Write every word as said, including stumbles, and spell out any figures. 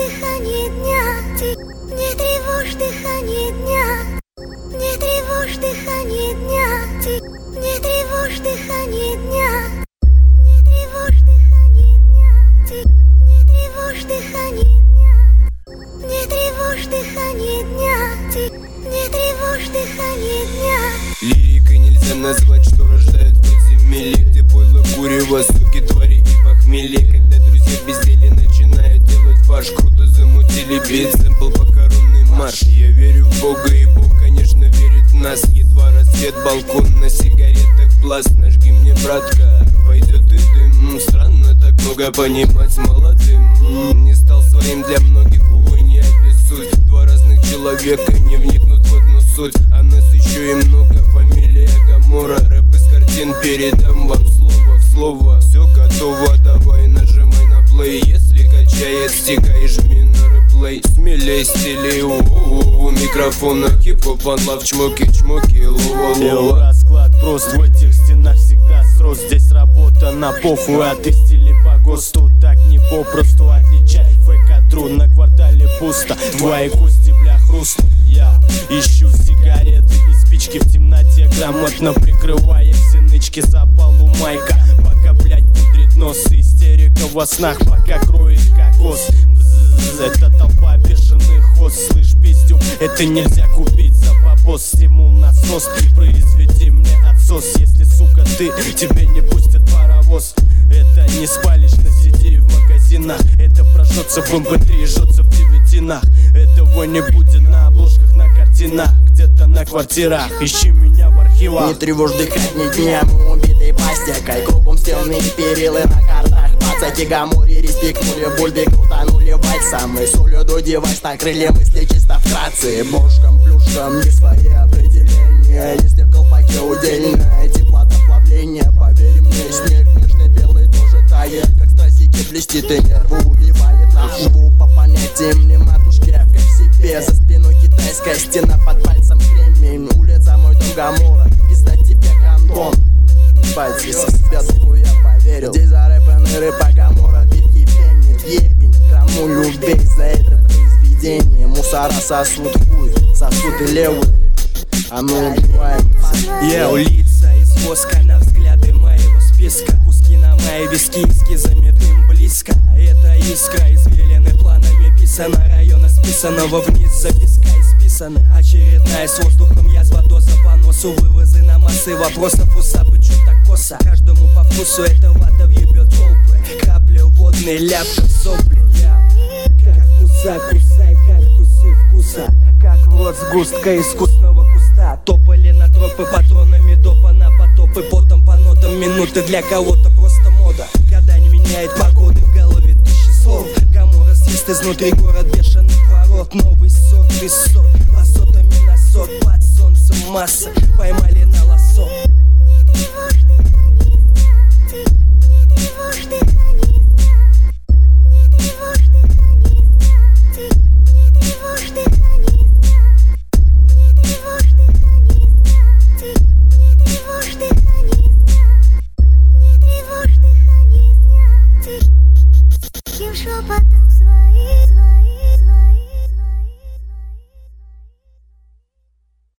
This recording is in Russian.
дыхание дня. Не тревожь дыхание дня. Не тревожь дыхание дня. Не тревожь дыхание дня. Не тревожь дыхание дня. Не тревожь дыхание дня. Не тревожь дыхание дня. Не тревожь дыхание дня. Лирикой нельзя назвать, что рождает в подземелье. Ты пойло, курево, суки, твари и похмелье. Когда друзья в безделе начинают делать фарш, круто замутили бит, сэмпл похоронный марш. Я верю в Бога, и Бог, конечно, верит в нас. Едва рассвет, балкон на сигаретах пласт. Нажги мне, братка, пойдет и дым. Странно так много понимать молодым. Не стал своим для многих, увы, не обессудь. Два разных человека не вникнут в одну суть. А нас еще и много, фамилия Гамора. Рэп из картин, передам вам слово в слово. Все готово, давай нажимай на плей. Если качает, стикай, жми на реплей. Смелей стилей, у-у-у. Микрофона хип-хоп, анлав, чмоки, чмоки, лова-лова. Расклад прост, в этих стенах всегда срос. Здесь работа на похуй, а ты стили по ГОСТу. Так не попросту отличай ФК трудно, на квартале пусто. Твои кости, бля, хрустнут. Я ищу сигареты и спички в темноте, грамотно прикрывая все нычки за полу майка. Пока, блядь, пудрит нос, истерика во снах, пока кроет кокос. Бззз, это толпа бешеных хоз. Слышь, пиздюк, это нельзя купить за бабос. Стимул насос, произведи мне отсос. Если, сука, ты, тебе не пустят паровоз. Это не спалишь на сиди в магазинах. Это прожжется в эм пэ три, жжется в девятинах. Этого не будет на обложках, на картинах. Где-то на квартирах, ищи меня в архивах. Не тревожь дыхание дня, мы убитые пластикой. Кругом стены и перилы на картах. Пацаки Гамори респектнули, бульби крутанули вальсом. И солью до девайс накрыли мысли чисто вкратце. Бошком, плюшком, не свои определения. Если в колпаке удельное теплота плавления, поверь мне, снег нежный белый тоже тает. Как страсики блестит и нервы убивает. Нахожу по понятиям не матушки, а как себе. За спиной китайская стена, под пальцем кремень. Улица мой дом Гамора, пизда тебе гандон. Бать, если себя думаю, я поверил. Здесь зарэпанный рэп, а Гамора битки пенит. Ебень, кому любей за это произведение. Мусора сосут хуй, сосут и левые, а мы убиваем. Я лица из воска на взгляды моего списка. Куски на мои виски, эскизами дым близко. Это искра, извилины планами писано. Района списанного вниз, записка исписаны. Очередная с воздухом, язва доза по носу. Вывозы на массы вопросов, усапы, чё так косо. Каждому по вкусу эта вата въебет толпы. Капли водные, ляпка сопли. Я как вкуса, кусай, кактусы вкуса. Как в рот сгустка искусного куста. Топали на тропы патронами допа на потопы. Потом по нотам минуты для кого-то просто мода. Года не меняет погоды, в голове тысячи слов. Гамора съест изнутри город бешеных ворот. Новый сорт, высот, высотами на сот. Под солнцем масса, поймали на